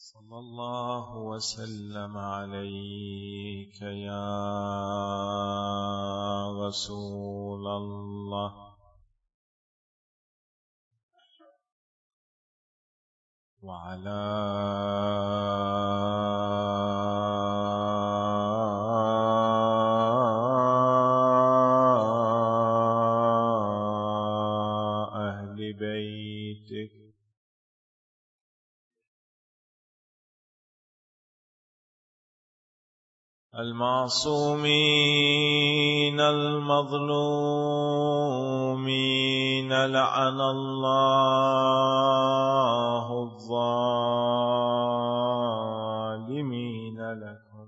صلى الله وسلم عليك يا رسول الله وعلى أهل بيتك المعصومين المظلومين. لعن الله الظالمين لكم.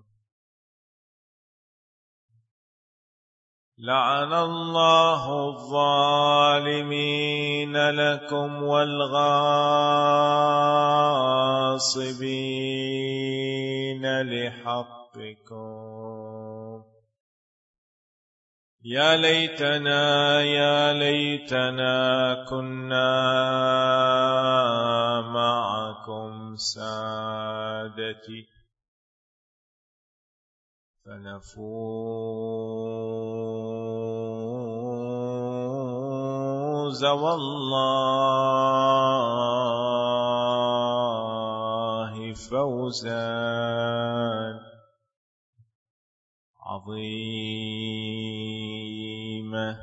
لعن الله الظالمين لكم والغاصبين لحقكم. يا ليتنا كنا معكم سادتي فنفوز والله فوزا عظيما.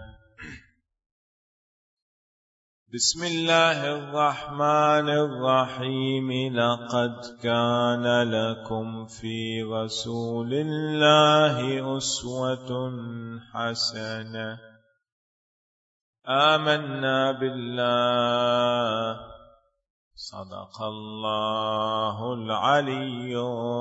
بسم الله الرحمن الرحيم. لقد كان لكم في رسول الله أسوة حسنة. آمنا بالله. صدق الله العلي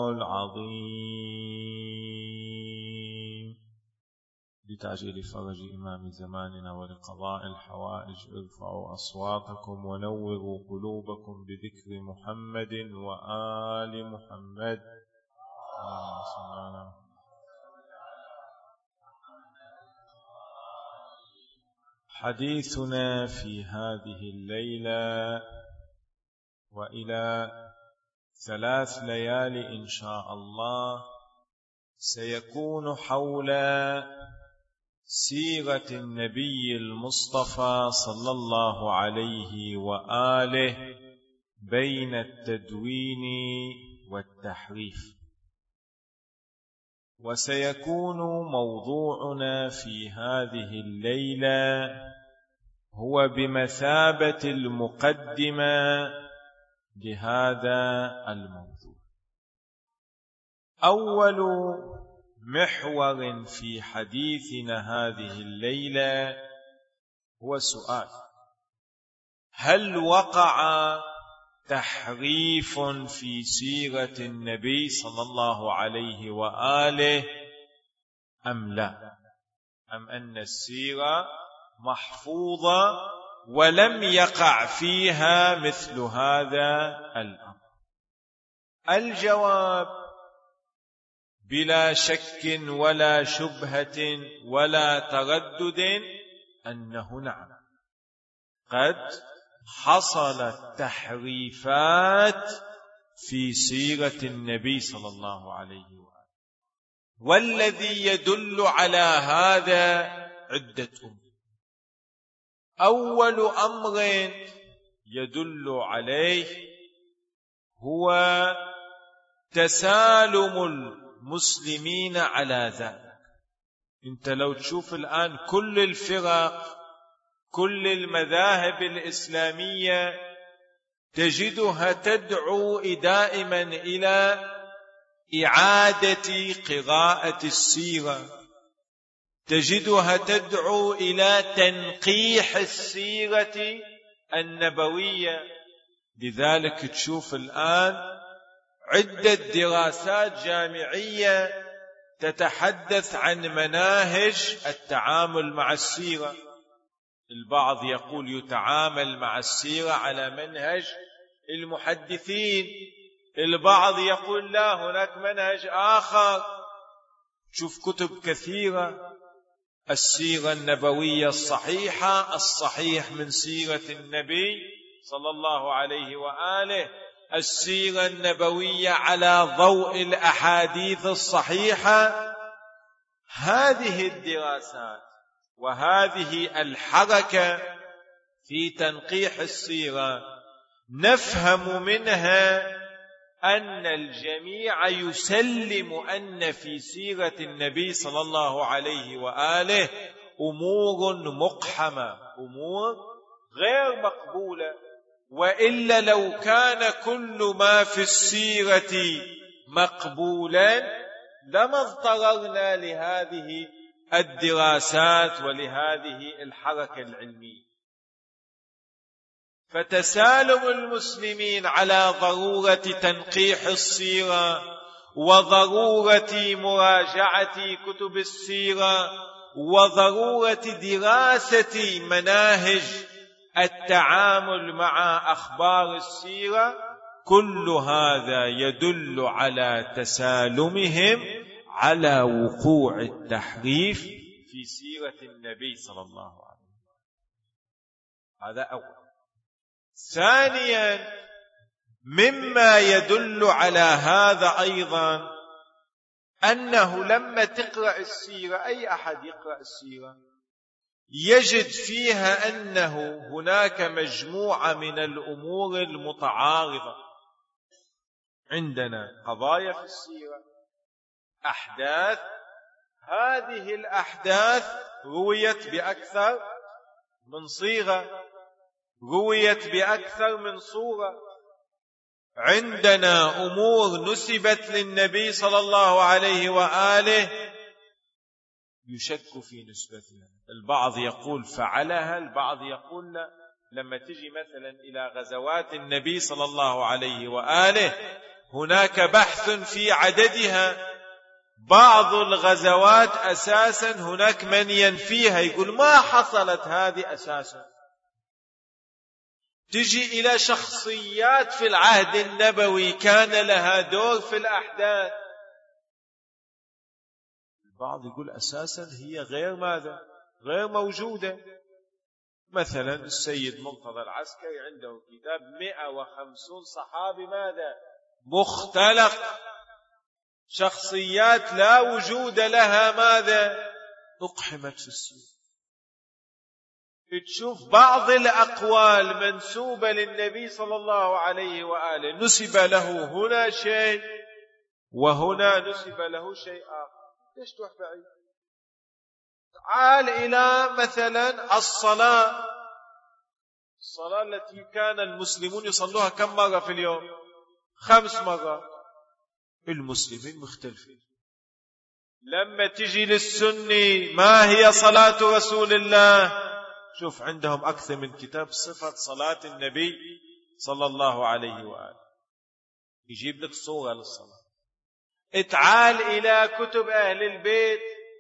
العظيم. لتعجيل فرج إمام زماننا ولقضاء الحوائج ارفعوا أصواتكم ونوروا قلوبكم بذكر محمد وآل محمد. حديثنا في هذه الليلة وإلى 3 ليال إن شاء الله سيكون حول سيرة النبي المصطفى صلى الله عليه وآله بين التدوين والتحريف. وسيكون موضوعنا في هذه الليلة هو بمثابة المقدمة لهذا الموضوع. أول محور في حديثنا هذه الليلة هو سؤال: هل وقع تحريف في سيرة النبي صلى الله عليه وآله أم لا؟ أم أن السيرة محفوظة ولم يقع فيها مثل هذا الأمر؟ الجواب بلا شك ولا شبهة ولا تردد أنه نعم، قد حصلت تحريفات في سيرة النبي صلى الله عليه وآله، والذي يدل على هذا عدة أمور. أول أمر يدل عليه هو تسالم المسلمين على ذلك. انت لو تشوف الآن كل الفرق، كل المذاهب الإسلامية تجدها تدعو دائما إلى إعادة قراءة السيرة، تجدها تدعو إلى تنقيح السيرة النبوية. لذلك تشوف الآن عدة دراسات جامعية تتحدث عن مناهج التعامل مع السيرة. البعض يقول يتعامل مع السيرة على منهج المحدثين، البعض يقول لا، هناك منهج آخر. شوف كتب كثيرة: السيرة النبوية الصحيحة، الصحيح من سيرة النبي صلى الله عليه وآله، السيرة النبوية على ضوء الأحاديث الصحيحة. هذه الدراسات وهذه الحركة في تنقيح السيرة نفهم منها أن الجميع يسلم أن في سيرة النبي صلى الله عليه وآله أمور مقحمة، أمور غير مقبولة، وإلا لو كان كل ما في السيرة مقبولا لما اضطررنا لهذه الدراسات ولهذه الحركة العلمية. فتسالم المسلمين على ضرورة تنقيح السيرة وضرورة مراجعة كتب السيرة وضرورة دراسة مناهج التعامل مع أخبار السيرة، كل هذا يدل على تسالمهم على وقوع التحريف في سيرة النبي صلى الله عليه وسلم. هذا أول. ثانيا، مما يدل على هذا أيضا أنه لما تقرأ السيرة، أي أحد يقرأ السيرة يجد فيها أنه هناك مجموعة من الأمور المتعارضة. عندنا قضايا في السيرة، أحداث، هذه الأحداث رويت بأكثر من صيغة، رويت بأكثر من صورة. عندنا أمور نسبت للنبي صلى الله عليه وآله يشك في نسبتها، البعض يقول فعلها، البعض يقول لا. لما تجي مثلا إلى غزوات النبي صلى الله عليه وآله هناك بحث في عددها. بعض الغزوات أساسا هناك من ينفيها، يقول ما حصلت هذه أساسا. تجي إلى شخصيات في العهد النبوي كان لها دور في الأحداث، البعض يقول أساسا هي غير ماذا؟ غير موجودة. مثلا السيد مرتضى العسكري عنده كتاب 150 صحابي ماذا؟ مختلق، شخصيات لا وجود لها ماذا؟ أقحمت في السيرة. تشوف بعض الأقوال منسوبة للنبي صلى الله عليه وآله نسب له هنا شيء وهنا نسب له شيء آخر. ليش تروح بعيد؟ تعال إلى مثلا الصلاة التي كان المسلمون يصلوها كم مرة في اليوم؟ 5 مرات. المسلمين مختلفين. لما تجي للسني ما هي صلاة رسول الله؟ شوف عندهم أكثر من كتاب صفة صلاة النبي صلى الله عليه وآله، يجيب لك صورة للصلاة. اتعال إلى كتب أهل البيت،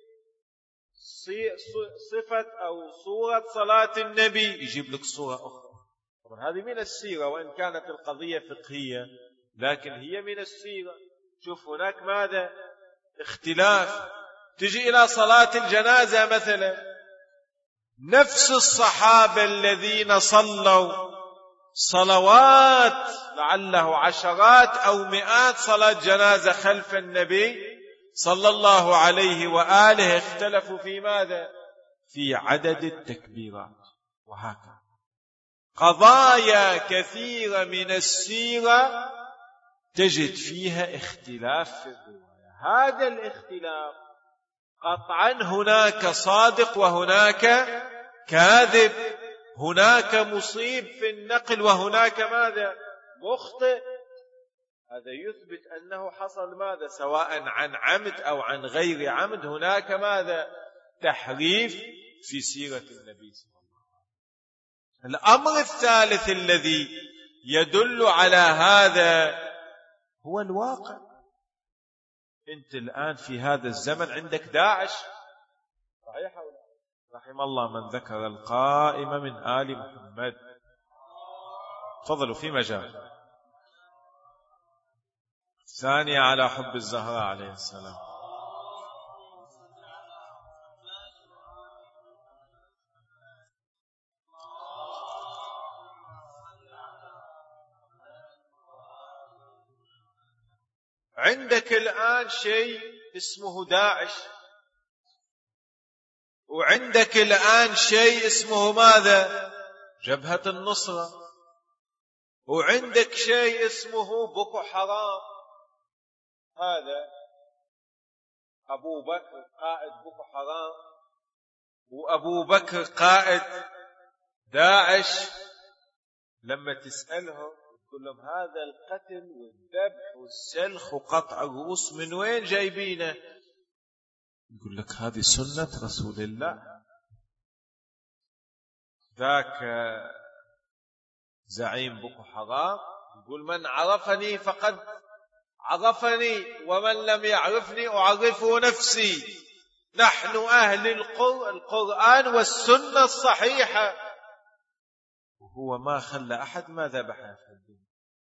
صفة أو صورة صلاة النبي، يجيب لك صورة أخرى. طبعا هذه من السيرة، وإن كانت القضية فقهية لكن هي من السيرة. شوف هناك ماذا؟ اختلاف. تجي إلى صلاة الجنازة مثلا، نفس الصحابة الذين صلوا صلوات لعله عشرات أو مئات صلاة جنازة خلف النبي صلى الله عليه وآله اختلفوا في ماذا؟ في عدد التكبيرات. وهكذا قضايا كثيرة من السيرة تجد فيها اختلاف في الرواية. هذا الاختلاف قطعا هناك صادق وهناك كاذب، هناك مصيب في النقل وهناك ماذا؟ مخطئ. هذا يثبت أنه حصل ماذا؟ سواء عن عمد أو عن غير عمد هناك ماذا؟ تحريف في سيرة النبي صلى الله عليه وسلم. الأمر الثالث الذي يدل على هذا هو الواقع. أنت الآن في هذا الزمن عندك داعش، صحيح أو لا؟ رحم الله من ذكر القائم من آل محمد. تفضلوا في مجال. ثانية على حب الزهراء عليه السلام. عندك الآن شيء اسمه داعش، وعندك الآن شيء اسمه ماذا؟ جبهة النصرة، وعندك شيء اسمه بوكو حرام. هذا أبو بكر قائد بوكو حرام، وأبو بكر قائد داعش. لما تسألهم تقول لهم هذا القتل والذبح والسلخ وقطع الرؤوس من وين جايبينه؟ يقول لك هذه سنة رسول الله. ذاك زعيم بوكو حرام يقول من عرفني فقد عرفني، ومن لم يعرفني أعرفه نفسي. نحن أهل القرآن والسنة الصحيحة، وهو ما خلى أحد ما ذبح في الدين.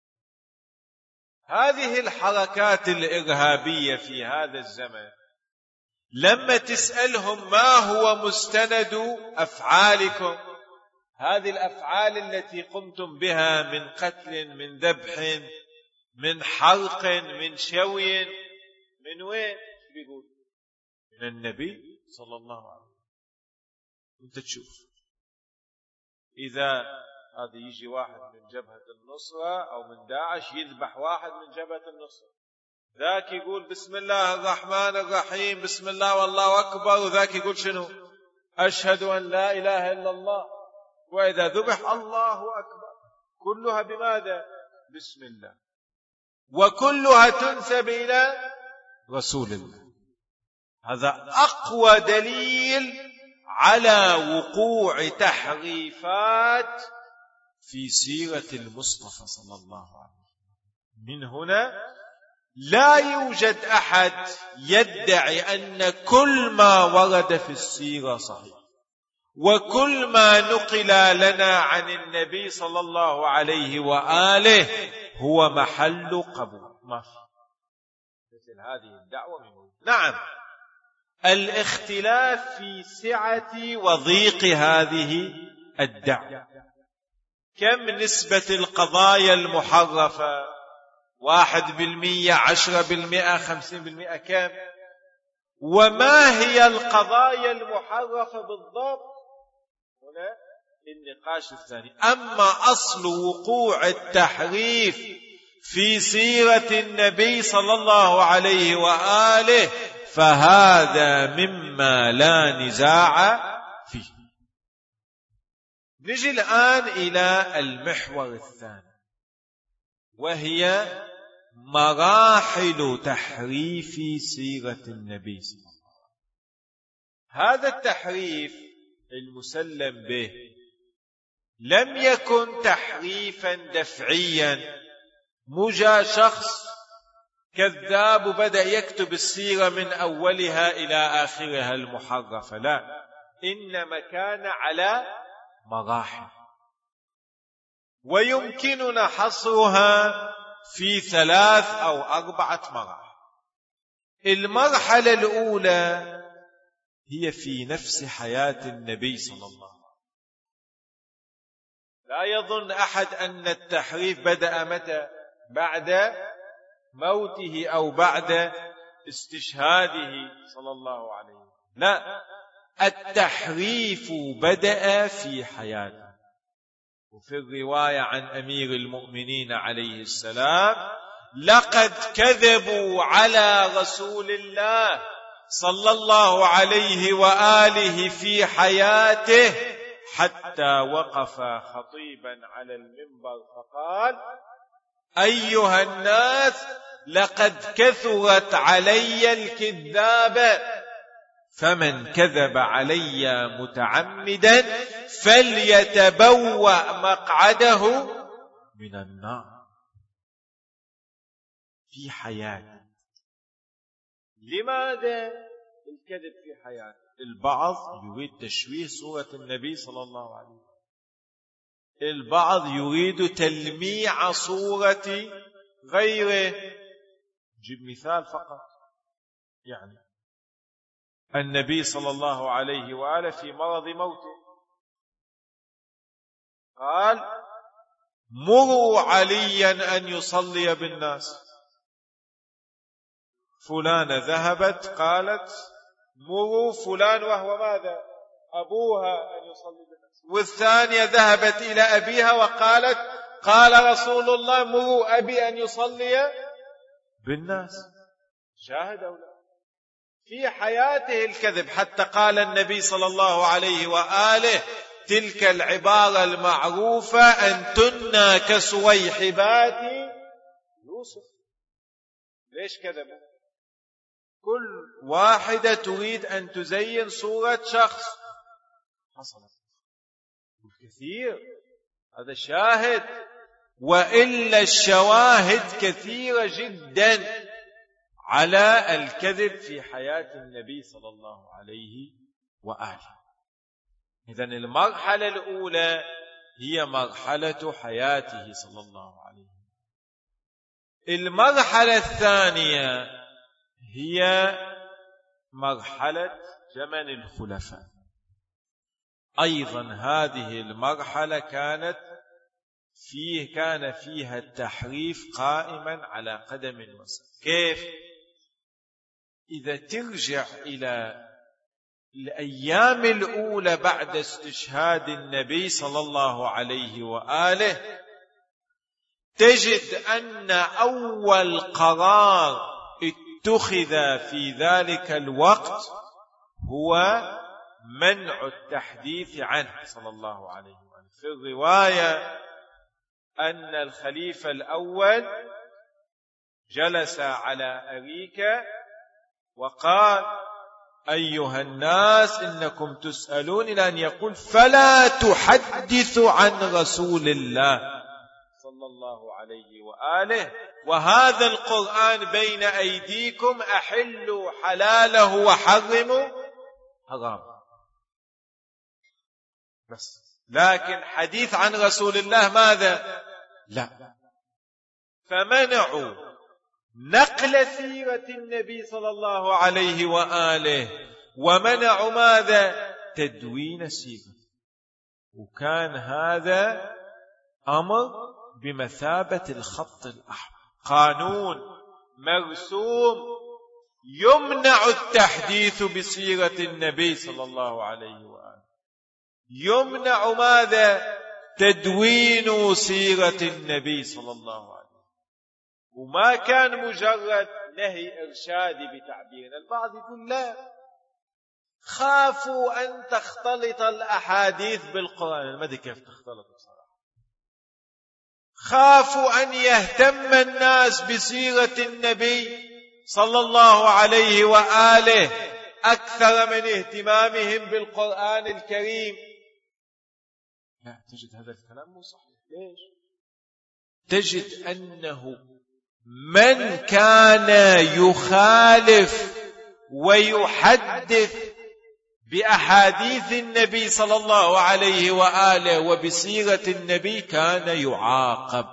هذه الحركات الإرهابية في هذا الزمن لما تسألهم ما هو مستند أفعالكم، هذه الأفعال التي قمتم بها من قتل، من ذبح، من حرق، من شوي، من وين؟ بيقول من النبي صلى الله عليه وسلم. انت تشوف إذا هذا يجي واحد من جبهة النصرة أو من داعش يذبح واحد من جبهة النصرة، ذاك يقول بسم الله الرحمن الرحيم، بسم الله والله أكبر، وذاك يقول شنو؟ أشهد أن لا إله إلا الله. وإذا ذبح الله أكبر، كلها بماذا؟ بسم الله، وكلها تنسب إلى رسول الله. هذا أقوى دليل على وقوع تحريفات في سيرة المصطفى صلى الله عليه وسلم. من هنا لا يوجد أحد يدعي أن كل ما ورد في السيرة صحيح، وكل ما نقل لنا عن النبي صلى الله عليه وآله هو محل قبول. ما في مثل هذه الدعوة من. نعم، الاختلاف في سعة وضيق هذه الدعوة. كم نسبة القضايا المحرفة؟ 1%، 10%، 50%؟ كم؟ وما هي القضايا المحرفة بالضبط؟ هنا النقاش الثاني. أما أصل وقوع التحريف في سيرة النبي صلى الله عليه وآله فهذا مما لا نزاع فيه. نجي الآن إلى المحور الثاني، وهي مراحل تحريف سيرة النبي صلى الله عليه وسلم. هذا التحريف المسلم به لم يكن تحريفا دفعيا، مجا شخص كذاب وبدأ يكتب السيرة من أولها إلى آخرها المحرفة، لا، إنما كان على مراحل، ويمكننا حصرها في 3 أو 4 مراحل. المرحلة الأولى هي في نفس حياة النبي صلى الله عليه وسلم. لا يظن أحد أن التحريف بدأ متى؟ بعد موته أو بعد استشهاده صلى الله عليه وسلم. لا، التحريف بدأ في حياته. وفي الرواية عن أمير المؤمنين عليه السلام: لقد كذبوا على رسول الله صلى الله عليه وآله في حياته حتى وقف خطيبا على المنبر فقال: أيها الناس، لقد كثرت علي الكذاب، فمن كذب علي متعمدا فليتبوأ مقعده من النار. في حياته. لماذا الكذب في حياته؟ البعض يريد تشويه صورة النبي صلى الله عليه وسلم، البعض يريد تلميع صورة غيره. جيب مثال فقط. يعني النبي صلى الله عليه وآله في مرض موته قال: مروا عليا أن يصلي بالناس. فلانة ذهبت قالت مروا فلان وهو ماذا؟ أبوها أن يصلي بالناس. والثانية ذهبت إلى أبيها وقالت قال رسول الله مروا أبي أن يصلي بالناس. شاهد أو لا؟ في حياته الكذب، حتى قال النبي صلى الله عليه وآله تلك العبارة المعروفة أنتن كسويحبات يوسف. ليش كذبوا؟ كل واحدة تريد أن تزين صورة شخص. حصلت الكثير، هذا شاهد، وإلا الشواهد كثيرة جدا على الكذب في حياة النبي صلى الله عليه وآله. إذن المرحلة الأولى هي مرحلة حياته صلى الله عليه وسلم. المرحلة الثانية هي مرحلة زمن الخلفاء. أيضا هذه المرحلة كان فيها التحريف قائما على قدم وساق. كيف؟ إذا ترجع إلى الأيام الأولى بعد استشهاد النبي صلى الله عليه وآله تجد أن أول قرار اتخذ في ذلك الوقت هو منع التحديث عنه صلى الله عليه وآله. في الرواية أن الخليفة الأول جلس على أريكة وقال أيها الناس إنكم تسألون، إلى أن يقول فلا تحدثوا عن رسول الله صلى الله عليه وآله وهذا القرآن بين أيديكم أحلوا حلاله وحرموا حرام. بس لكن حديث عن رسول الله ماذا؟ لا. فمنعوا نقل سيرة النبي صلى الله عليه وآله، ومنعوا ماذا؟ تدوين سيرة. وكان هذا أمر بمثابة الخط الأحمر، قانون مرسوم يمنع التحديث بسيرة النبي صلى الله عليه وآله، يمنع ماذا؟ تدوين سيرة النبي صلى الله عليه وآله. وما كان مجرد نهي إرشادي بتعبيرنا. البعض يقول لا، خافوا أن تختلط الأحاديث بالقرآن. ما أدري كيف تختلط بصراحة. خافوا أن يهتم الناس بسيرة النبي صلى الله عليه وآله أكثر من اهتمامهم بالقرآن الكريم. لا، تجد هذا الكلام مو صحيح. ليش؟ تجد أنه من كان يخالف ويحدث بأحاديث النبي صلى الله عليه وآله وبسيرة النبي كان يعاقب.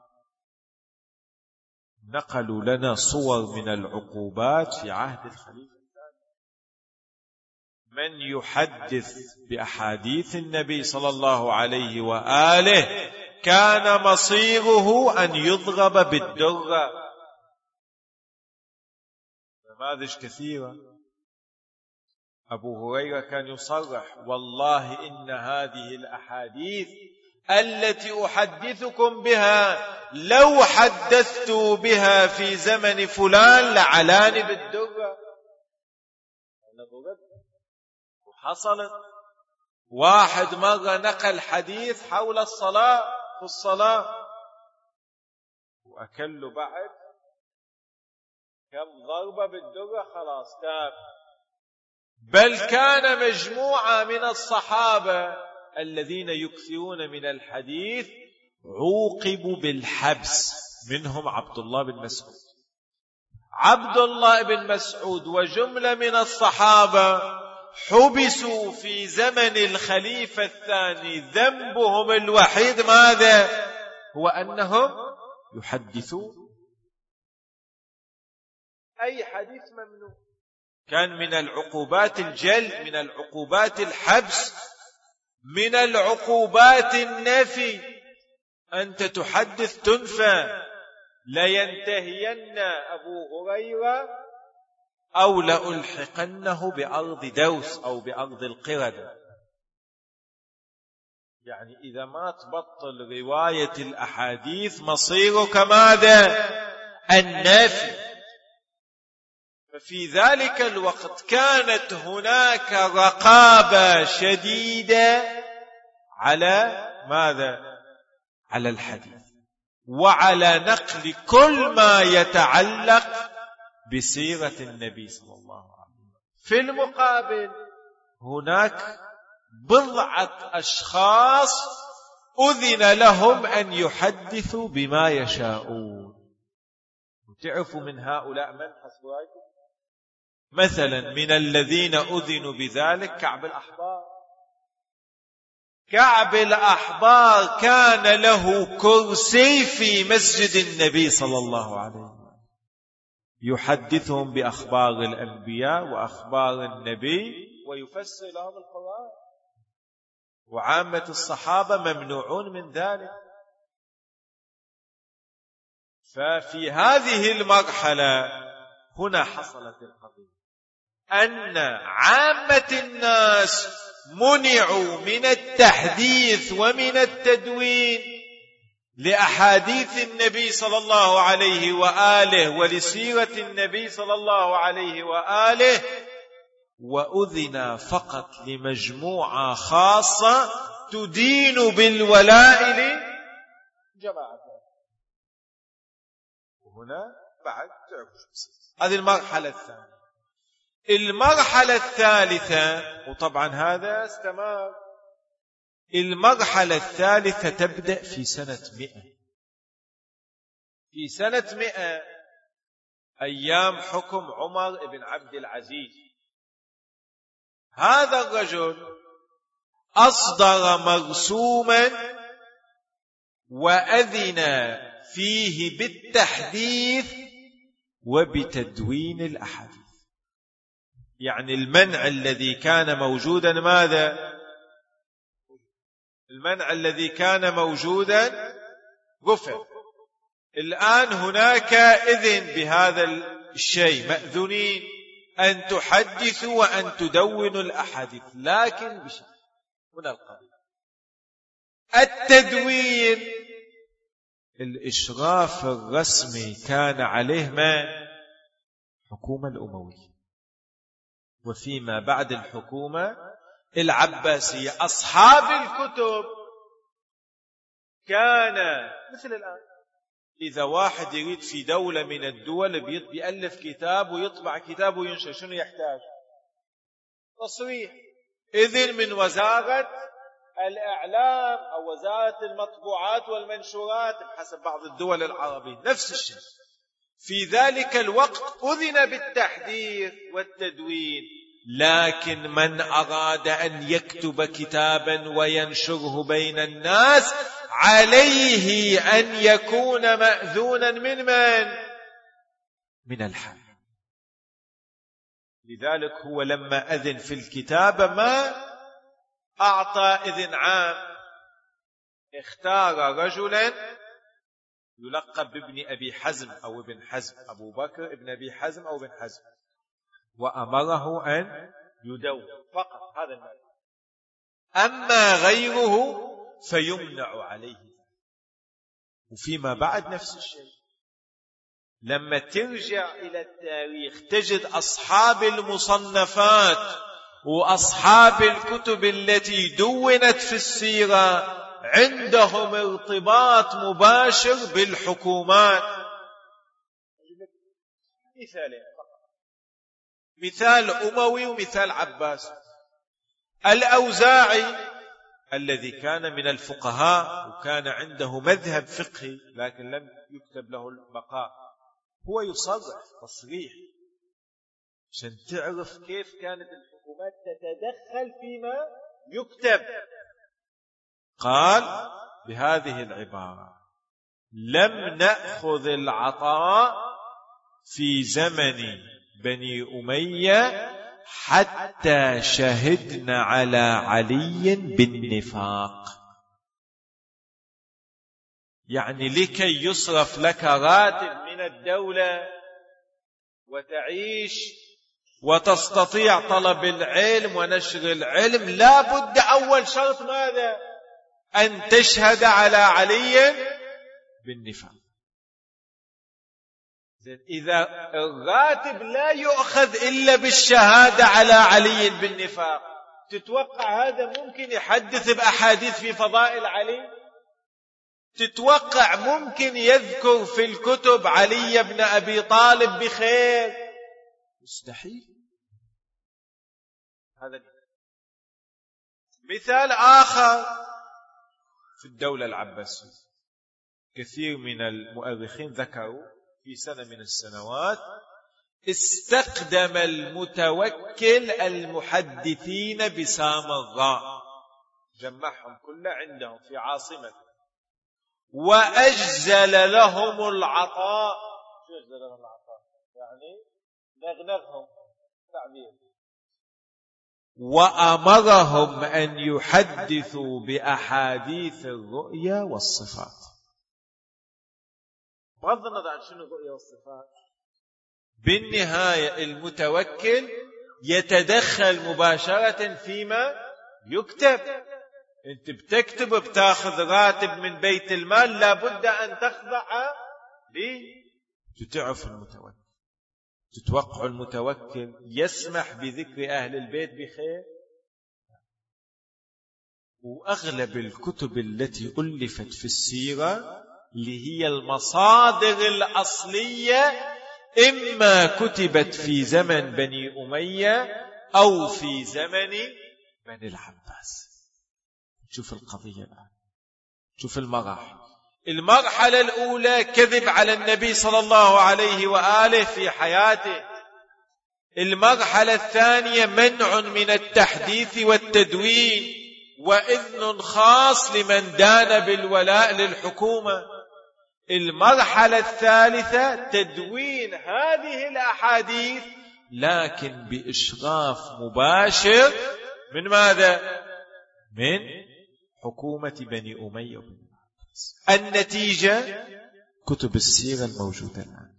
نقلوا لنا صور من العقوبات في عهد الخليفة الثاني. من يحدث بأحاديث النبي صلى الله عليه وآله كان مصيره أن يضرب بالدرة. نماذج كثيرة. أبو هريرة كان يصرح والله إن هذه الأحاديث التي أحدثكم بها لو حدثت بها في زمن فلان لعلاني بالدرة. وحصلت. واحد مرة نقل حديث حول الصلاة في الصلاة وأكله بعد كم ضربة بالدرة خلاص تاب. بل كان مجموعة من الصحابة الذين يكثرون من الحديث عوقبوا بالحبس، منهم عبد الله بن مسعود. عبد الله بن مسعود وجملة من الصحابة حبسوا في زمن الخليفة الثاني، ذنبهم الوحيد ماذا؟ هو أنهم يحدثون. أي حديث ممنوع. كان من العقوبات الجلد، من العقوبات الحبس، من العقوبات النفي. أنت تحدث تنفى. لينتهين أبو هريرة أو لألحقنه بأرض دوس أو بأرض القردة. يعني إذا ما تبطل رواية الأحاديث مصيرك ماذا؟ النفي. ففي ذلك الوقت كانت هناك رقابة شديدة على ماذا؟ على الحديث وعلى نقل كل ما يتعلق بسيرة النبي صلى الله عليه وسلم. في المقابل هناك بضعة أشخاص أذن لهم أن يحدثوا بما يشاءون. وتعرفوا من هؤلاء من حسواكم؟ مثلا من الذين أذنوا بذلك كعب الأحبار. كعب الأحبار كان له كرسي في مسجد النبي صلى الله عليه وسلم يحدثهم بأخبار الأنبياء وأخبار النبي ويفسر لهم القرآن، وعامة الصحابة ممنوعون من ذلك. ففي هذه المرحلة هنا حصلت القضية أن عامة الناس منعوا من التحديث ومن التدوين لأحاديث النبي صلى الله عليه وآله ولسيرة النبي صلى الله عليه وآله، وأذن فقط لمجموعة خاصة تدين بالولاء لجماعة. وهنا بعد هذه المرحلة الثانية. المرحلة الثالثة، وطبعا هذا استمر، المرحلة الثالثة تبدأ في سنة 100. في سنة 100 أيام حكم عمر بن عبد العزيز. هذا الرجل أصدر مرسوما وأذن فيه بالتحديث وبتدوين الأحاديث. يعني المنع الذي كان موجودا ماذا؟ المنع الذي كان موجودا رفع. الآن هناك إذن بهذا الشيء، مأذونين أن تحدثوا وأن تدونوا الأحاديث، لكن بشيء هنا القضية التدوين. الإشراف الرسمي كان عليه ما؟ الحكومة الأموية، وفيما بعد الحكومة العباسية. أصحاب الكتب كان مثل الآن، إذا واحد يريد في دولة من الدول بيألف كتاب ويطبع كتاب وينشر، شنو يحتاج؟ تصريح، إذن من وزارة الإعلام أو وزارة المطبوعات والمنشورات حسب بعض الدول العربية. نفس الشيء في ذلك الوقت أذن بالتحديث والتدوين، لكن من أراد أن يكتب كتابا وينشره بين الناس عليه أن يكون مأذونا من من الحاكم. لذلك هو لما أذن في الكتابة ما أعطى إذن عام، اختار رجلا يلقب بابن أبي حزم أو ابن حزم، أبو بكر ابن أبي حزم أو ابن حزم، وأمره أن يدون فقط هذا المال، أما غيره فيمنع عليه. وفيما بعد نفس الشيء، لما ترجع إلى التاريخ تجد أصحاب المصنفات وأصحاب الكتب التي دونت في السيرة عندهم ارتباط مباشر بالحكومات. مثالين، مثال أموي ومثال عباسي. الأوزاعي الذي كان من الفقهاء وكان عنده مذهب فقهي لكن لم يكتب له البقاء، هو يصرح تصريح عشان تعرف كيف كانت الحكومات تتدخل فيما يكتب. قال بهذه العبارة: لم نأخذ العطاء في زمن بني أمية حتى شهدنا على علي بالنفاق. يعني لكي يصرف لك راتب من الدولة وتعيش وتستطيع طلب العلم ونشر العلم، لا بد أول شرط ماذا؟ أن تشهد على علي بالنفاق. إذا الراتب لا يؤخذ إلا بالشهادة على علي بالنفاق، تتوقع هذا ممكن يحدث بأحاديث في فضائل علي؟ تتوقع ممكن يذكر في الكتب علي بن أبي طالب بخير؟ مستحيل. هذا مثال آخر في الدولة العباسية. كثير من المؤرخين ذكروا في سنة من السنوات استخدم المتوكل المحدثين بسامراء، جمعهم كله عندهم في عاصمة، وأجزل لهم العطاء. شو أجزل لهم العطاء؟ يعني نغنغهم تعبير، وأمرهم أن يحدثوا بأحاديث الرؤيا والصفات. بغض النظر عن شنو الرؤيا والصفات، بالنهاية المتوكل يتدخل مباشرة فيما يكتب. انت بتكتب بتاخذ راتب من بيت المال، لابد أن تخضع تعرف المتوكل. تتوقع المتوكل يسمح بذكر أهل البيت بخير؟ وأغلب الكتب التي ألفت في السيرة اللي هي المصادر الأصلية إما كتبت في زمن بني أمية أو في زمن بني العباس. شوف القضية الآن، شوف المراحل. المرحلة الأولى كذب على النبي صلى الله عليه وآله في حياته. المرحلة الثانية منع من التحديث والتدوين وإذن خاص لمن دان بالولاء للحكومة. المرحلة الثالثة تدوين هذه الأحاديث لكن بإشراف مباشر من ماذا؟ من حكومة بني أمية وبني العباس. النتيجة كتب السيرة الموجودة الآن.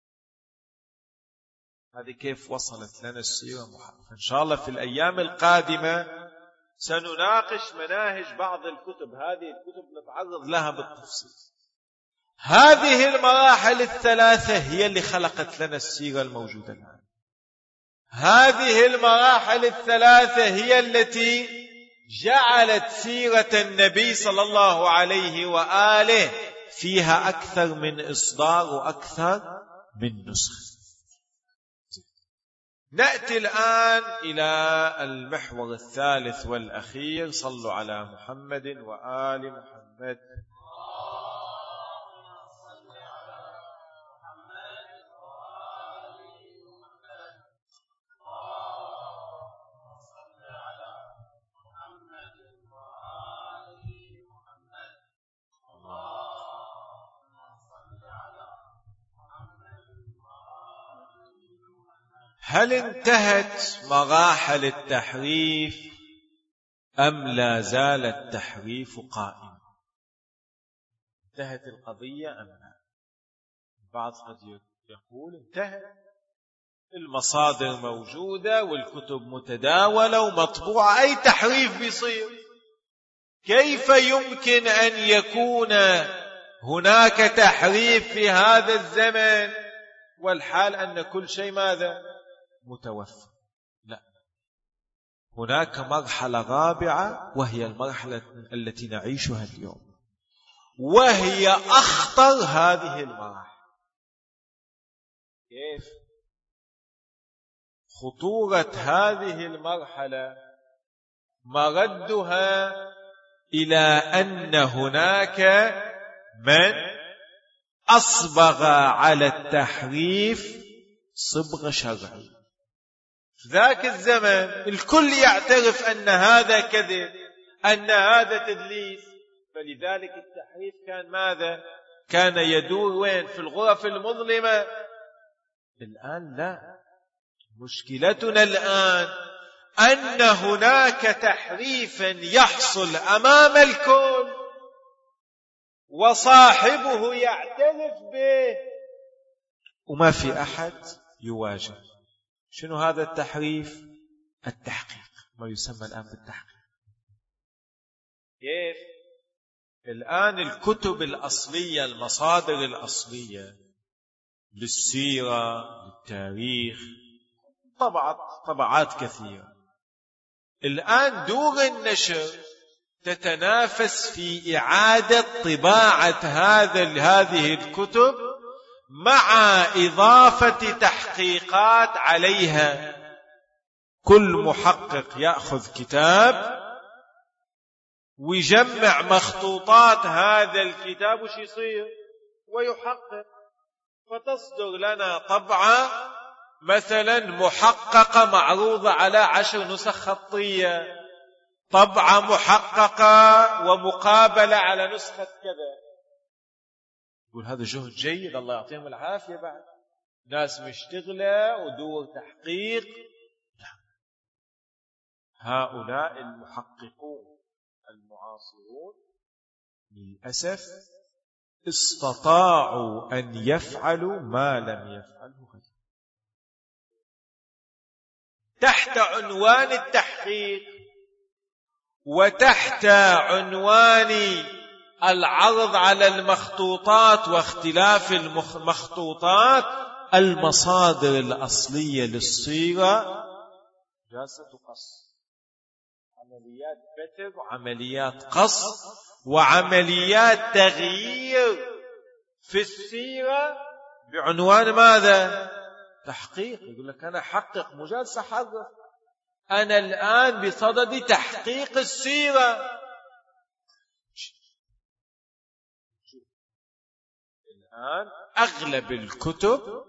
هذه كيف وصلت لنا السيرة محرفة. إن شاء الله في الأيام القادمة سنناقش مناهج بعض الكتب. هذه الكتب نتعرض لها بالتفصيل. هذه المراحل الثلاثة هي اللي خلقت لنا السيرة الموجودة الآن. هذه المراحل الثلاثة هي التي جعلت سيرة النبي صلى الله عليه وآله فيها أكثر من إصدار وأكثر من نسخ. نأتي الآن إلى المحور الثالث والأخير. صلوا على محمد وآل محمد. هل انتهت مراحل التحريف أم لا زال التحريف قائما؟ انتهت القضية أم لا؟ البعض قد يقول انتهت، المصادر موجودة والكتب متداولة ومطبوعة، أي تحريف بيصير. كيف يمكن أن يكون هناك تحريف في هذا الزمن والحال أن كل شيء ماذا؟ متوفر. لا، هناك مرحلة رابعة وهي المرحلة التي نعيشها اليوم، وهي أخطر هذه المراحل. كيف؟ خطورة هذه المرحلة مردها إلى أن هناك من أصبغ على التحريف صبغة شرعية. في ذاك الزمن الكل يعترف أن هذا كذب، أن هذا تدليس، فلذلك التحريف كان ماذا؟ كان يدور وين؟ في الغرف المظلمة. الآن لا، مشكلتنا الآن أن هناك تحريفا يحصل أمام الكل وصاحبه يعترف به وما في أحد يواجه. شنو هذا التحريف؟ التحقيق، ما يسمى الآن بالتحقيق. كيف؟ الآن الكتب الأصلية، المصادر الأصلية للسيرة للتاريخ طبعات كثيرة، الآن دور النشر تتنافس في إعادة طباعة هذه الكتب مع إضافة تحقيقات عليها. كل محقق يأخذ كتاب ويجمع مخطوطات هذا الكتاب وش يصير ويحقق، فتصدر لنا طبعة مثلا محققة معروضة على 10 نسخ خطية، طبعة محققة ومقابلة على نسخة كذا. يقول هذا جهد جيد، الله يعطيهم العافية، بعد ناس مشتغلة ودور تحقيق. هؤلاء المحققون المعاصرون للأسف استطاعوا أن يفعلوا ما لم يفعله غيرهم تحت عنوان التحقيق وتحت عنوان العرض على المخطوطات واختلاف المخطوطات. المصادر الأصلية للسيرة جالسة تقص، عمليات بتر وعمليات قص وعمليات تغيير في السيرة بعنوان ماذا؟ تحقيق. يقول لك أنا أحقق، مو جالس أحقق، أنا الآن بصدد تحقيق السيرة. الآن أغلب الكتب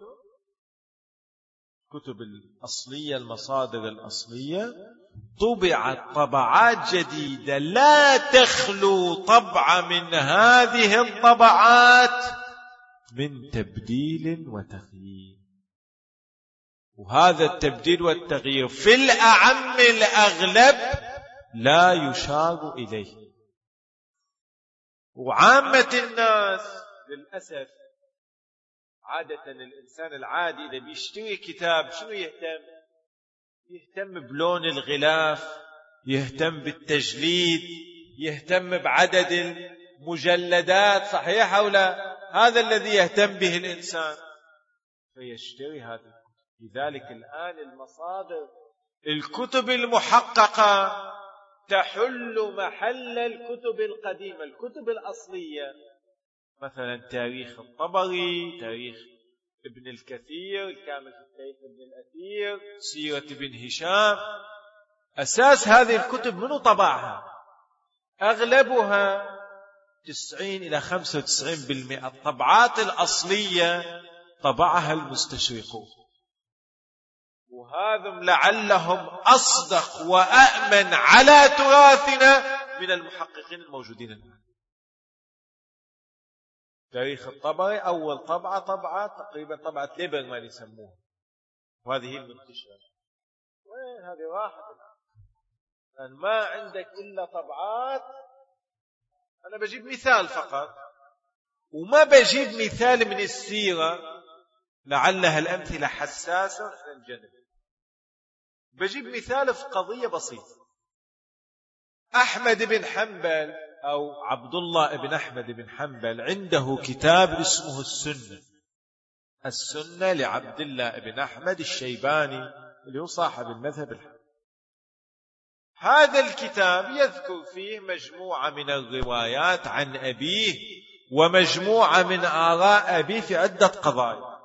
الأصلية، المصادر الأصلية، طبعت طبعات جديدة لا تخلو طبعة من هذه الطبعات من تبديل وتغيير، وهذا التبديل والتغيير في الأعم الأغلب لا يشار إليه. وعامة الناس للأسف، عادة الإنسان العادي إذا بيشتري كتاب شنو يهتم بلون الغلاف، يهتم بالتجليد، يهتم بعدد المجلدات، صحيح أو لا؟ هذا الذي يهتم به الإنسان فيشتري هذا الكتب. لذلك الآن المصادر الكتب المحققة تحل محل الكتب القديمة، الكتب الأصلية، مثلا تاريخ الطبري، تاريخ ابن الكثير، الكامل في التاريخ ابن الأثير، سيرة ابن هشام. أساس هذه الكتب منو طبعها؟ أغلبها 90 إلى 95% الطبعات الأصلية طبعها المستشرقون، وهذم لعلهم أصدق وأأمن على تراثنا من المحققين الموجودين الآن. تاريخ الطبري أول طبعة تقريبا طبعة ليبرمان يسموها، وهذه المنتشرة. وين هذه راحت الآن؟ ما عندك إلا طبعات. أنا بجيب مثال فقط، وما بجيب مثال من السيرة لعلها الأمثلة حساسة فنجنب. بجيب مثال في قضية بسيطة. أحمد بن حنبل أو عبد الله بن أحمد بن حنبل عنده كتاب اسمه السنة لعبد الله بن أحمد الشيباني اللي هو صاحب المذهب الحنبلي. هذا الكتاب يذكر فيه مجموعة من الروايات عن أبيه ومجموعة من آراء أبيه في عدة قضايا.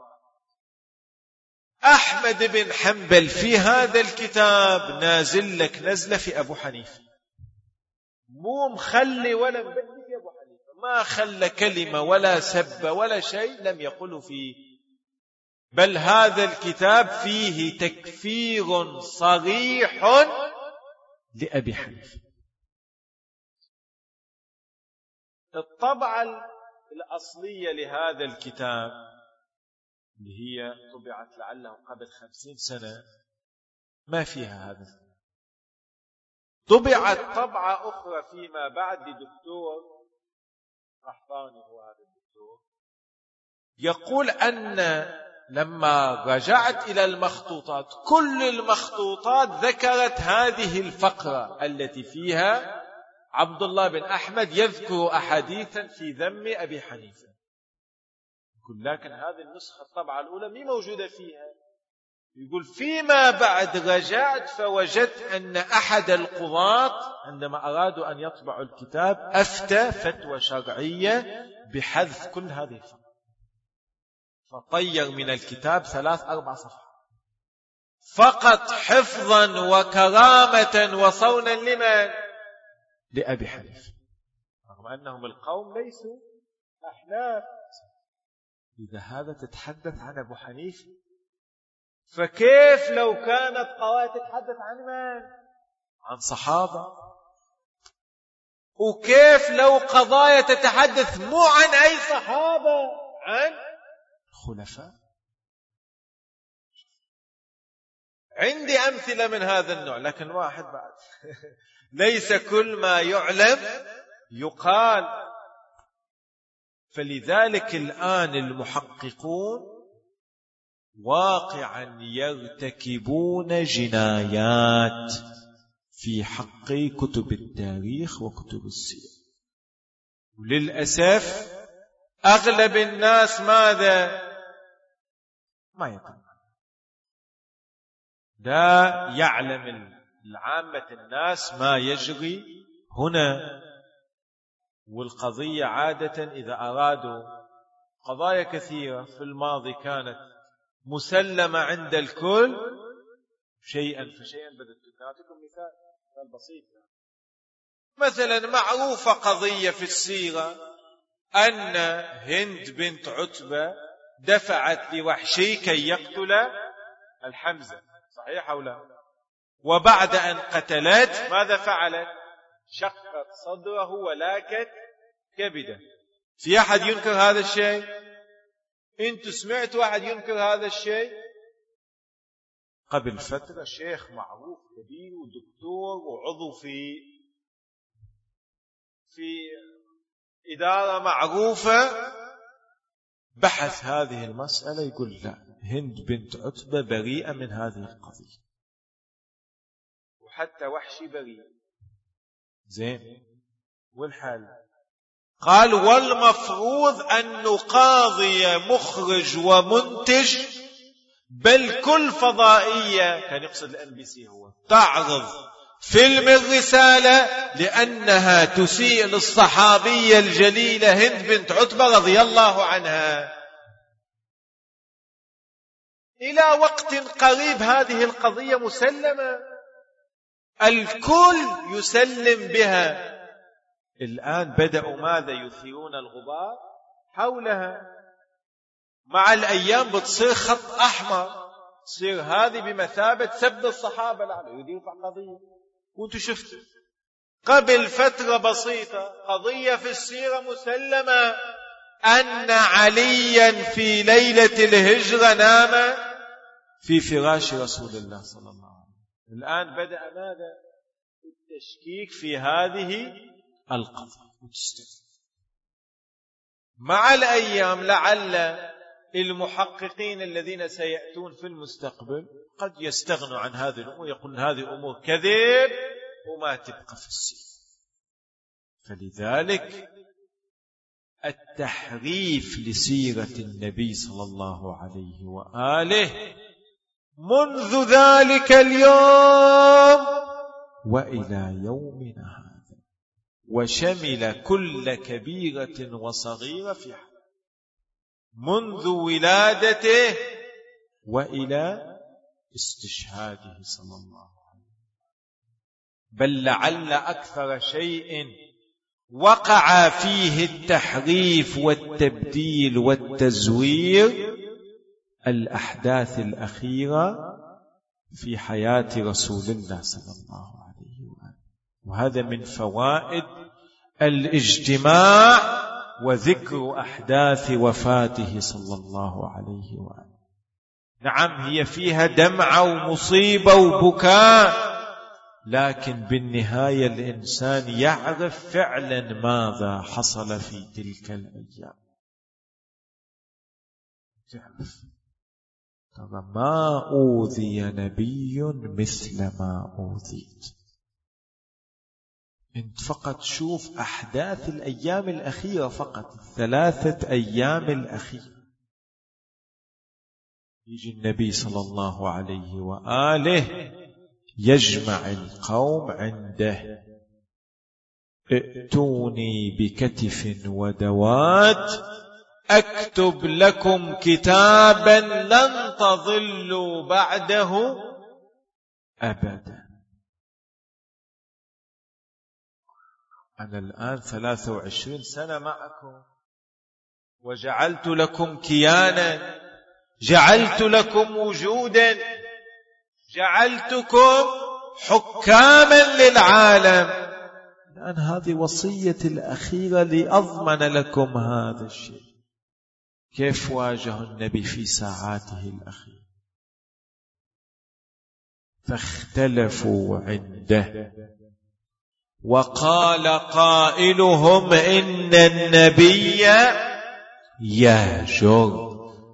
أحمد بن حنبل في هذا الكتاب نازل لك نزلة في أبو حنيفة، مو مخلي ولا مبدي في أبو حنيفة، ما خلى كلمة ولا سب ولا شيء لم يقله فيه، بل هذا الكتاب فيه تكفير صريح لأبي حنيفة. الطبعة الأصلية لهذا الكتاب اللي هي طبعت لعله قبل 50 سنة ما فيها هذا. طبعت طبعة أخرى فيما بعد لدكتور قحطاني، هو هذا الدكتور، يقول أن لما رجعت إلى المخطوطات كل المخطوطات ذكرت هذه الفقرة التي فيها عبد الله بن أحمد يذكر أحاديثا في ذم أبي حنيفة. لكن هذه النسخة الطبعة الأولى مي موجودة فيها. يقول فيما بعد رجعت فوجدت أن أحد القضاة عندما أرادوا أن يطبعوا الكتاب أفتى فتوى شرعية بحذف كل هذه الفقرة، فطير من الكتاب 3-4 صفحات فقط حفظا وكرامة وصونا لمن؟ لأبي حنيفة، رغم أنهم القوم ليسوا أحناف. إذا هذا تتحدث عن أبو حنيفة، فكيف لو كانت قضايا تتحدث عن من؟ عن صحابة. وكيف لو قضايا تتحدث مو عن أي صحابة، عن خلفاء. عندي أمثلة من هذا النوع، لكن واحد بعد ليس كل ما يعلم يقال. فلذلك الآن المحققون واقعا يرتكبون جنايات في حق كتب التاريخ وكتب السير. وللأسف أغلب الناس ماذا؟ ما يقال، لا يعلم العامة الناس ما يجري هنا. والقضية عادة إذا أرادوا قضايا كثيرة في الماضي كانت مسلمة عند الكل، شيئا فشيئا بدأت. أعطيكم مثال بسيط. مثلا معروفة قضية في السيرة أن هند بنت عتبة دفعت لوحشي كي يقتل الحمزة، صحيح أو لا؟ وبعد أن قتلت ماذا فعلت؟ شقت صدره ولاكت كبده. في أحد ينكر هذا الشيء؟ أنت سمعت واحد ينكر هذا الشيء؟ قبل فترة شيخ معروف كبير ودكتور وعضو في إدارة معروفة بحث هذه المسألة، يقول لا، هند بنت عتبة بريئة من هذه القضية، وحتى وحشي بريء. زين، والحال قال والمفروض أن نقاضي مخرج ومنتج، بل كل فضائية، كان يقصد الMBC، هو تعرض فيلم الرسالة لأنها تسيء للصحابية الجليلة هند بنت عتبة رضي الله عنها. إلى وقت قريب هذه القضية مسلمة، الكل يسلم بها. الآن بدأوا ماذا؟ يثيرون الغبار حولها. مع الأيام بتصير خط أحمر، تصير هذه بمثابة سب الصحابة لعله يرفع قضية. وانتوا شفتوا قبل فترة بسيطة قضية في السيرة مسلمة أن عليا في ليلة الهجرة نام في فراش رسول الله صلى الله عليه وسلم. الآن بدأ ماذا؟ التشكيك في هذه القضية. مع الأيام لعل المحققين الذين سيأتون في المستقبل قد يستغنوا عن هذه الأمور، يقولون هذه أمور كذب وما تبقى في السيرة. فلذلك التحريف لسيرة النبي صلى الله عليه وآله منذ ذلك اليوم وإلى يومنا هذا، وشمل كل كبيرة وصغيرة في حياته منذ ولادته وإلى استشهاده صلى الله عليه وسلم. بل لعل أكثر شيء وقع فيه التحريف والتبديل والتزوير الأحداث الأخيرة في حياة رسول الله صلى الله عليه وآله. وهذا من فوائد الاجتماع وذكر أحداث وفاته صلى الله عليه وآله. نعم هي فيها دمعة ومصيبة وبكاء، لكن بالنهاية الإنسان يعرف فعلا ماذا حصل في تلك الأيام. تعرف ما أوذي نبي مثل ما أوذيت. انت فقط شوف أحداث الأيام الأخيرة، فقط 3 أيام الأخيرة، يجي النبي صلى الله عليه وآله يجمع القوم عنده: ائتوني بكتف ودوات أكتب لكم كتابا لن تضلوا بعده أبدا. أنا الآن 23 سنة معكم، وجعلت لكم كيانا، جعلت لكم وجودا، جعلتكم حكاما للعالم. الآن هذه وصيتي الأخيرة لأضمن لكم هذا الشيء. كيف واجه النبي في ساعاته الأخيرة؟ فاختلفوا عنده، وقال قائلهم إن النبي يهجر،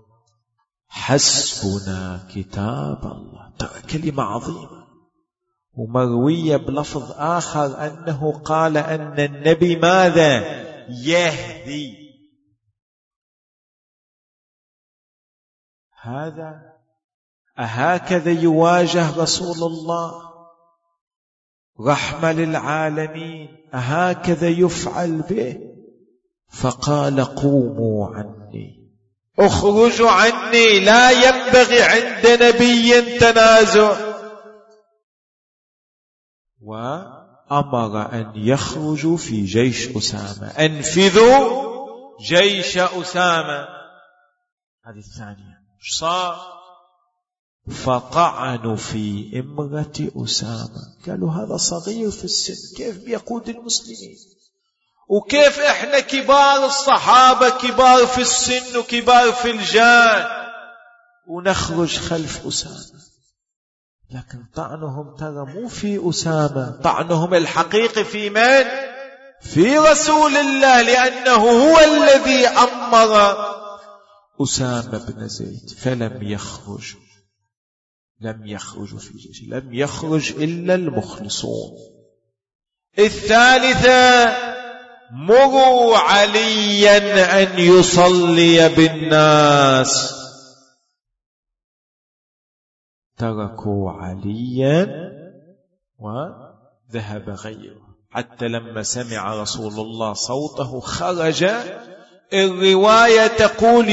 حسبنا كتاب الله. ترى كلمة عظيمة، ومروية بلفظ آخر أنه قال أن النبي ماذا؟ يهدي. هذا أهكذا يواجه رسول الله رحمة للعالمين؟ أهكذا يفعل به؟ فقال قوموا عني، اخرجوا عني، لا ينبغي عند نبي تنازع. وأمر أن يخرجوا في جيش أسامة، أنفذوا جيش أسامة. هذه الثانية. صار فطعنوا في امرة أسامة، قالوا هذا صغير في السن، كيف بيقود المسلمين؟ وكيف احنا كبار الصحابة، كبار في السن وكبار في الجان، ونخرج خلف أسامة؟ لكن طعنهم ترى مو في أسامة، طعنهم الحقيقي في من؟ في رسول الله، لأنه هو الذي أمر أسامة بن زيد. فلم يخرجوا، لم يخرجوا في جيش، لم يخرج إلا المخلصون. الثالثة: مروا عليا أن يصلي بالناس. تركوا عليا وذهب غيره، حتى لما سمع رسول الله صوته خرج. الرواية تقول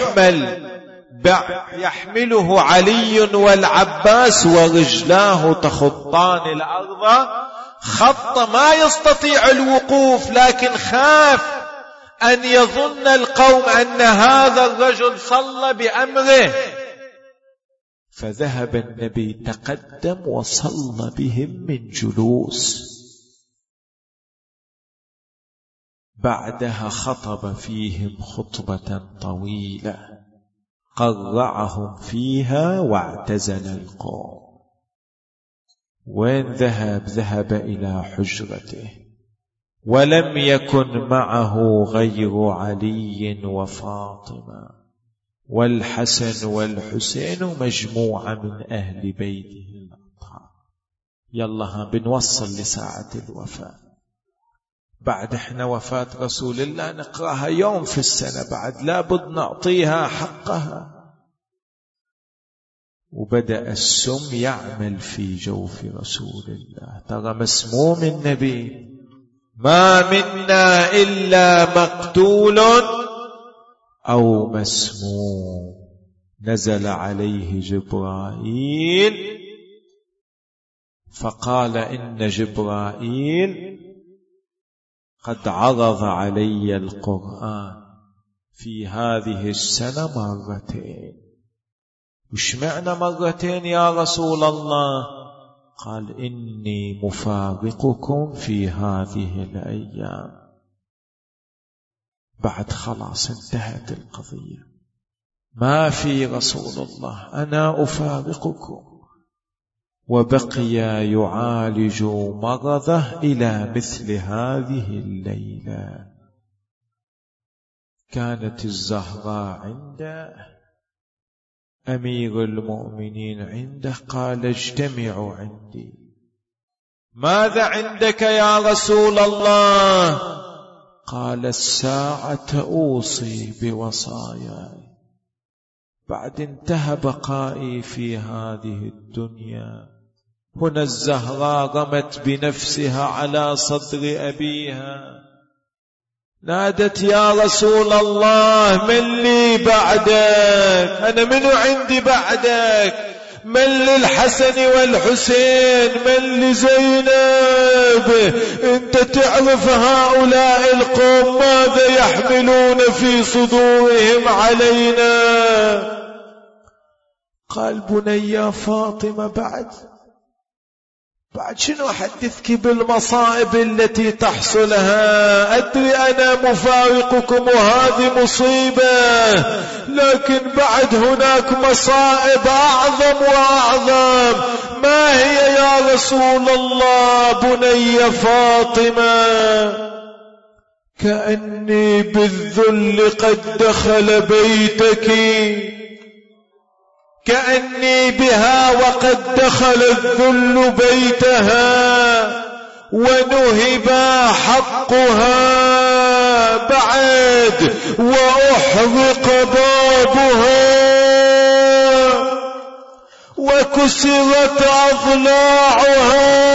يحمله علي والعباس ورجلاه تخطان الأرض خط ما يستطيع الوقوف، لكن خاف أن يظن القوم أن هذا الرجل صلى بأمره، فذهب النبي تقدم وصلى بهم من جلوس. بعدها خطب فيهم خطبة طويلة قرعهم فيها واعتزل القوم. وين ذهب؟ ذهب إلى حجرته، ولم يكن معه غير علي وفاطمة والحسن والحسين ومجموعة من أهل بيته الأطهار. يلا بنوصل لساعة الوفاة. بعد احنا وفاة رسول الله نقرأها يوم في السنة، بعد لابد نعطيها حقها. وبدأ السم يعمل في جوف رسول الله. ترى مسموم النبي، ما منا إلا مقتول أو مسموم. نزل عليه جبرائيل فقال إن جبرائيل قد عرض علي القرآن في هذه السنة مرتين. وش معنى مرتين يا رسول الله؟ قال إني مفارقكم في هذه الأيام. بعد خلاص انتهت القضية، ما في رسول الله، أنا أفارقكم. وبقي يعالج مرضه إلى مثل هذه الليلة. كانت الزهراء عنده أمير المؤمنين عنده؟ قال اجتمعوا عندي. ماذا عندك يا رسول الله؟ قال الساعة أوصي بوصاياي، بعد انتهى بقائي في هذه الدنيا. هنا الزهراء رمت بنفسها على صدر أبيها، نادت يا رسول الله من لي بعدك؟ أنا منو عندي بعدك؟ من للحسن والحسين؟ من لزينب؟ أنت تعرف هؤلاء القوم ماذا يحملون في صدورهم علينا. قال بني يا فاطمة بعد شنو أحدثك بالمصائب التي تحصلها؟ أدري أنا مفارقكم وهذه مصيبة، لكن بعد هناك مصائب أعظم وأعظم. ما هي يا رسول الله؟ بني فاطمة كأني بالذل قد دخل بيتك، كأني بها وقد دخل الذل بيتها ونهب حقها بعد وأحرق بابها وكسرت أضلاعها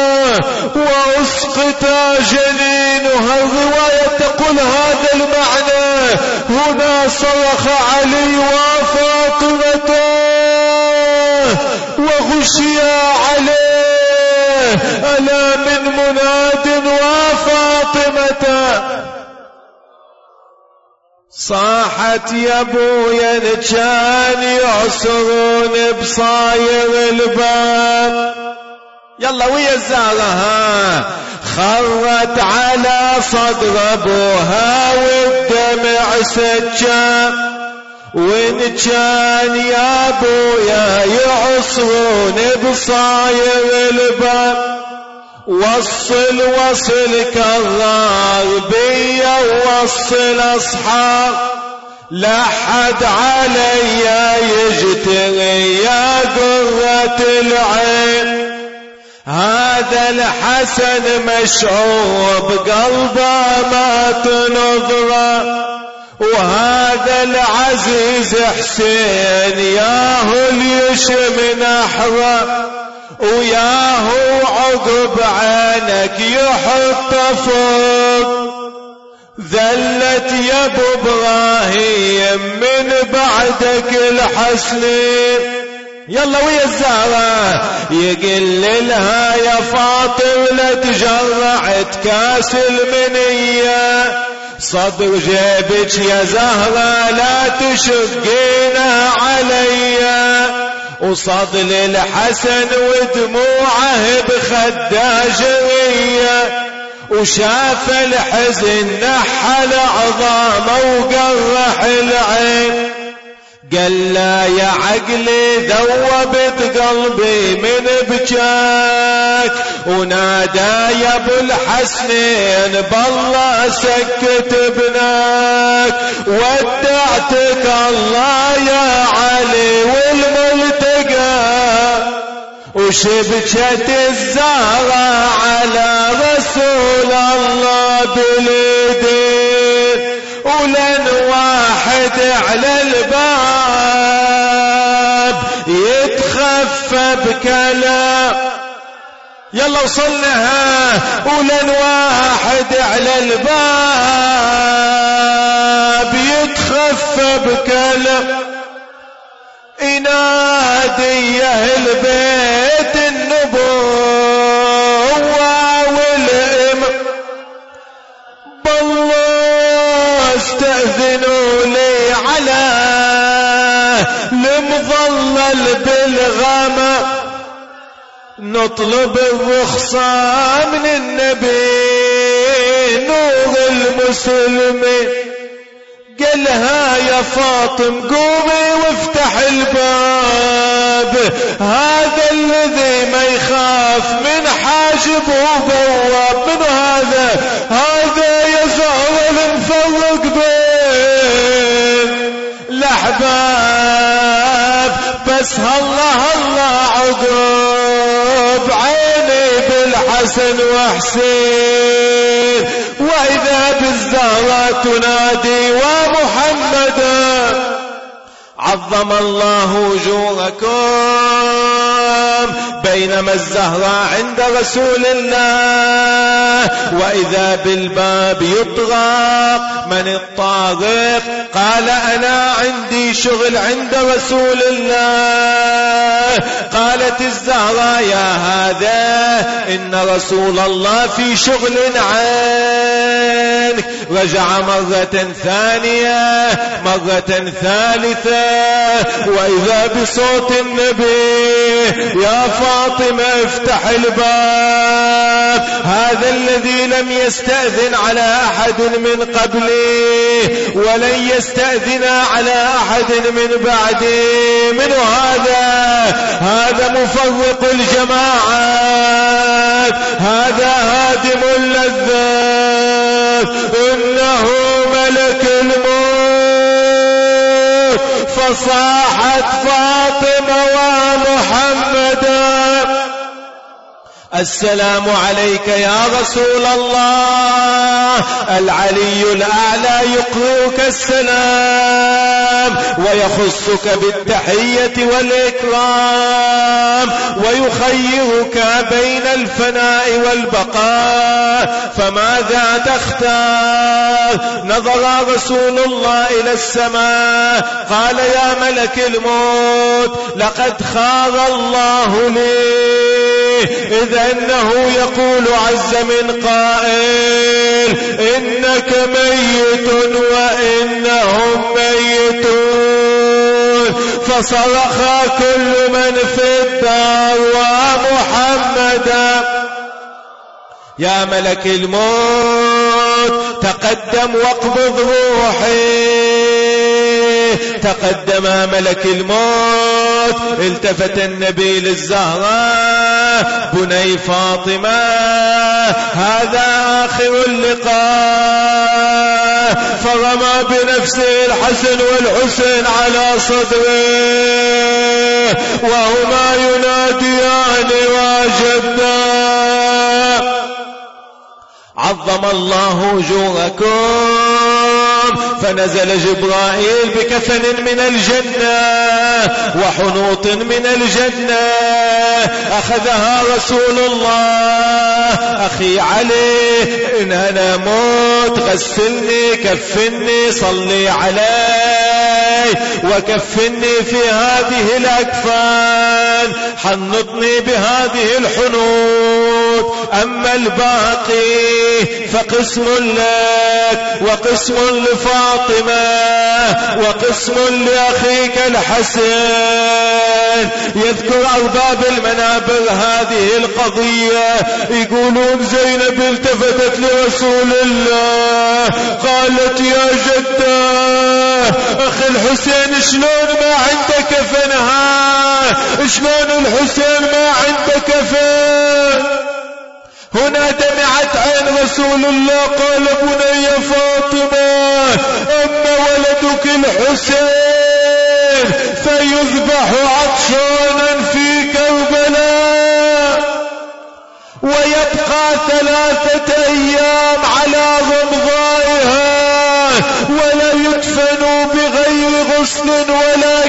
وأسقط جنينها. الرواية تقول هذا المعنى. هنا صرخ علي وفاطمة وغشي عليه ألا من مناد وفاطمة. صاحت يا ابويا كان يعصرون بصاير الباب. يلا ويا الزهرة خرت على صدر ابوها والدمع سجى. وإن كان يا ابويا يعصرون بصاير الباب وصل كرار بيا ووصل أصحاب. لا حد عليا يجتري يا قرة العين. هذا الحسن مشعور بقلبه ما تنظره، وهذا العزيز حسين ياهو اليشم نحره، وياهو عقب عينك يحط فوق. ذلت يا ابو ابراهيم من بعدك الحسنين. يلا ويا الزهرة يقل لها يا فاطمة لا تجرعت كاس المنية. صدر جيبك يا زهرة لا تشقينا عليا. وصد للحسن ودموعه بخده جرية، وشاف الحزن نحل عظامه وقرح العين. قال لا يا عقلي ذوبت قلبي من بكاك، ونادى يا ابو الحسنين بالله سكت ابنك. ودعتك الله يا علي والملتقى، وشبكت الزهرة على رسول الله باليدين. ولن واحد على الباب يتخفى بكلام. يلا وصلناها. ولن واحد على الباب يتخفى بكلام. ينادي أهل بيت النبوة والإمام بالله استأذنوا لي على المظلل بالغمام. نطلب الرخصة من النبي نور المسلمين. قالها يا فاطم قومي وافتح الباب. هذا الذي ما يخاف من حاجب وبواب. من هذا يا زهرة المفرق بين الأحباب بس الله عقب عيني بالحسن وحسين، وإذا بالزهراء تنادي ومحمدا عظم الله أجوركم، بينما الزهراء عند رسول الله وإذا بالباب يطرق، من الطارق؟ قال أنا عندي شغل عند رسول الله. قالت الزهراء يا هذا إن رسول الله في شغل عنك. رجع مرة ثانية مرة ثالثة، وإذا بصوت النبي يا فاطمة افتح الباب، هذا الذي لم يستأذن على أحد من قبلي ولن يستأذن على أحد من بعدي. من هذا مفرق الجماعات، هذا هادم اللذات، إنه ملك الموت. فصاحت فاطمة ومحمدا السلام عليك يا رسول الله. العلي الأعلى يقرئك السلام ويخصك بالتحية والإكرام ويخيرك بين الفناء والبقاء، فماذا تختار؟ نظر رسول الله إلى السماء قال يا ملك الموت لقد خار الله لي، إذ أنه يقول عز من قائل إنك ميت وإنهم ميتون. فصرخ كل من في الدار ومحمدا يا ملك الموت تقدم واقبض روحي. تقدم ملك الموت، التفت النبي للزهراء بني فاطمة هذا آخر اللقاء، فرمى بنفسه الحسن والحسين على صدره وهما يناديان وجدا. عظم الله أجوركم. فنزل جبرائيل بكفن من الجنة وحنوط من الجنة، أخذها رسول الله. أخي علي إن أنا موت غسلني كفني صلي علي وكفني في هذه الأكفان، حنطني بهذه الحنوط، أما الباقي فقسم لك وقسم لفاطمة وقسم لأخيك الحسن. يذكر أرباب المنابر هذه القضية، يقولون زينب التفتت لرسول الله قالت يا جدة أخي الحسين شلون ما عنده كفنها، شلون الحسين ما عنده كفن؟ هنا دمعت عين رسول الله قال بني فاطمة أما ولدك الحسين فيذبح عطشانا في كربلاء ويبقى 3 أيام على غمضائها ولا يدفن بغير غسل ولا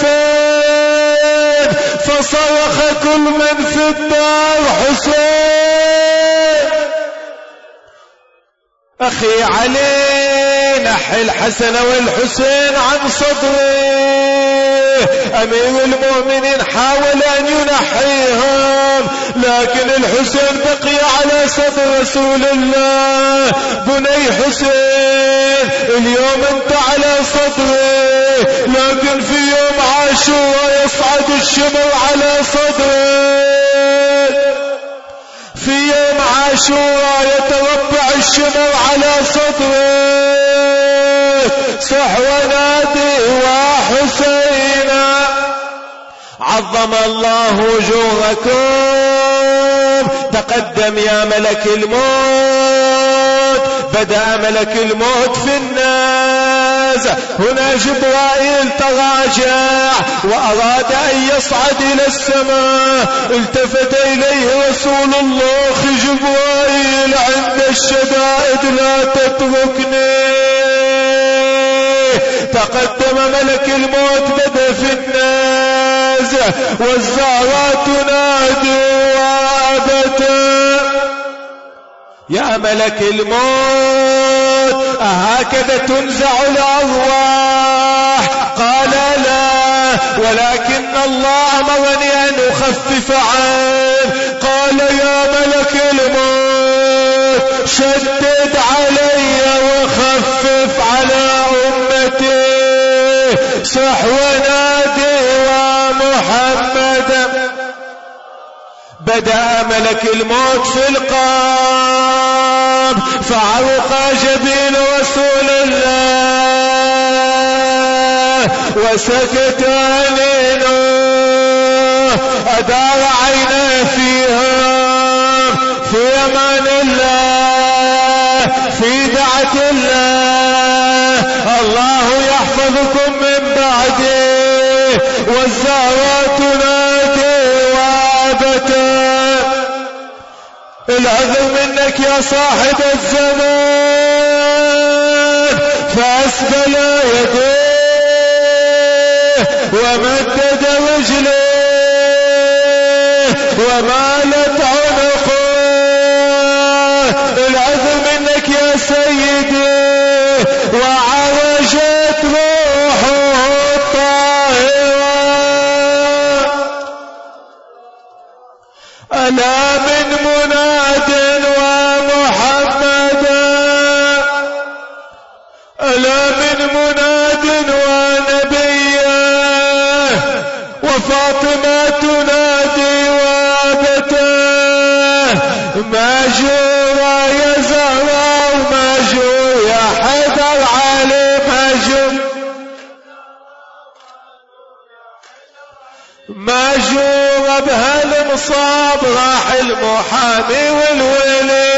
كفن. فصرخ كل من في الدار حسين. أخي علي نحي الحسن والحسين عن صدره. أمير المؤمنين حاول أن ينحيهم لكن الحسين بقي على صدر رسول الله. بني حسين اليوم أنت على صدره، لكن في يوم عاشوراء يصعد الشمر على صدره. في يوم عاشوراء يتربع الشمر على صدره. صح ونادي وحسينا. عظم الله أجوركم. تقدم يا ملك الموت. بدأ ملك الموت في الناس النازع. هنا جبرائيل تراجع وأراد أن يصعد إلى السماء، التفت إليه رسول الله: أخي جبرائيل، عند الشدائد لا تتركني. تقدم ملك الموت بدأ في النازع، والزهرة تنادي وابتا: يا ملك الموت، أهكذا تنزع الأرواح؟ قال: لا، ولكن الله أمرني أن أخفف عنه. قال: يا ملك الموت، شدد علي وخفف على أمتي. صح ونادي ومحمدا. بدأ ملك الموت في القام، فعرق جبين رسول الله وسكت أنينه، أدار عينه فيهم في أمان الله، في دعة الله: الله يحفظكم من بعده. والزهرة تنادي وابتا: العذر منك يا صاحب الزمان. فأسبل يديه ومدد رجليه ومالت عنقه: العذر منك يا سيدي. وعرجت روحه الطاهرة: ألا من مناد ومحمدا، ألا من مناد ونبيا. وفاطمة تنادي وابتا: ماجور يا زهراء، ماجور يا حيدر علي، ماجور ماجور بهالمصاب، راح المحامي والولي.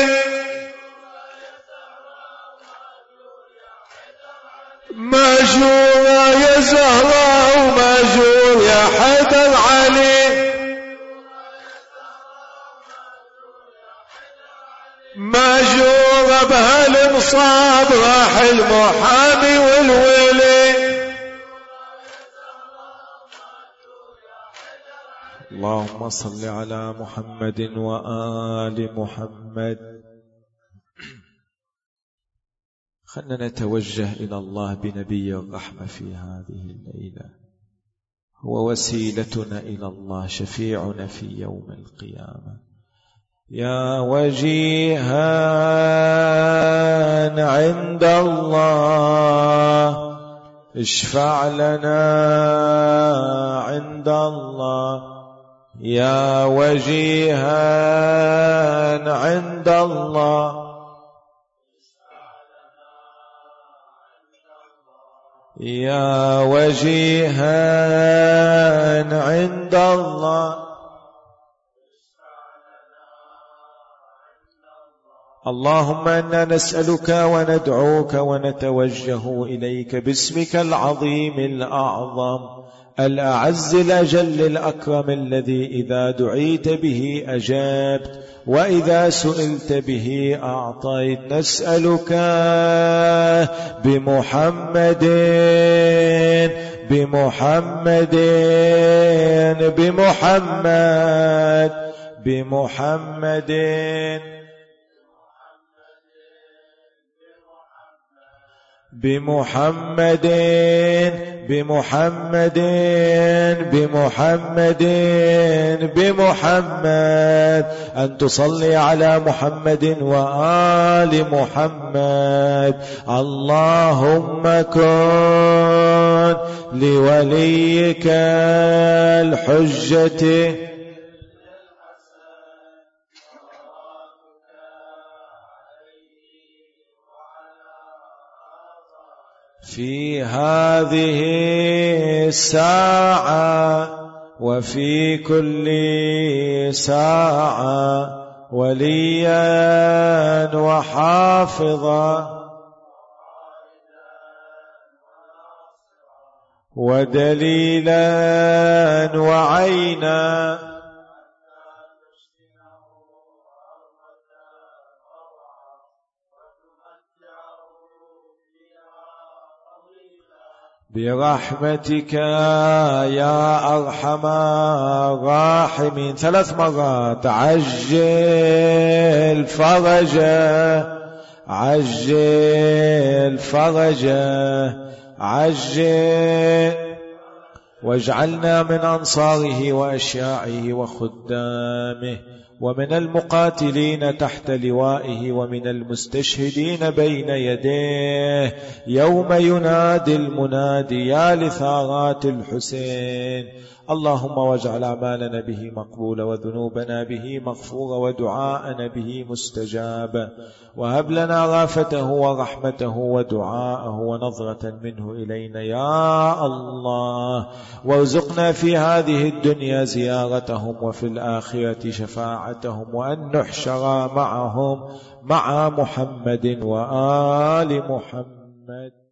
ماجور يا زهراء، وماجور يا حيدر علي. ماجور بهالمصاب، راح المحامي والولي. اللهم صل على محمد وآل محمد. خلنا نتوجه إلى الله بنبي الرحمة في هذه الليلة، هو وسيلتنا إلى الله، شفيعنا في يوم القيامة. يا وجيها عند الله، اشفع لنا عند الله. يا وجيها عند الله، يا وجيها عند الله. اللهم إنا نسألك وندعوك ونتوجه إليك باسمك العظيم الأعظم الأعز الأجل الأكرم، الذي إذا دعيت به أجبت وإذا سئلت به أعطيت. نسألك بمحمد بمحمد بمحمد بمحمد بمحمد بمحمد بمحمد بمحمد، أن تصلي على محمد وآل محمد. اللهم كن لوليك الحجة في هذه الساعة وفي كل ساعة، وليا وحافظا ودليلا وعينا برحمتك يا أرحم الراحمين. 3 مرات. عجل فرجه عجل فرجه عجل، واجعلنا من أنصاره وأشياعه وخدامه، ومن المقاتلين تحت لوائه، ومن المستشهدين بين يديه يوم ينادي المنادي يا لثارات الحسين. اللهم واجعل أعمالنا به مقبولة، وذنوبنا به مغفورة، ودعاءنا به مستجابة، وهب لنا رافته ورحمته ودعاءه ونظرة منه إلينا يا الله، وارزقنا في هذه الدنيا زيارتهم، وفي الآخرة شفاعتهم، وأن نحشر معهم مع محمد وآل محمد.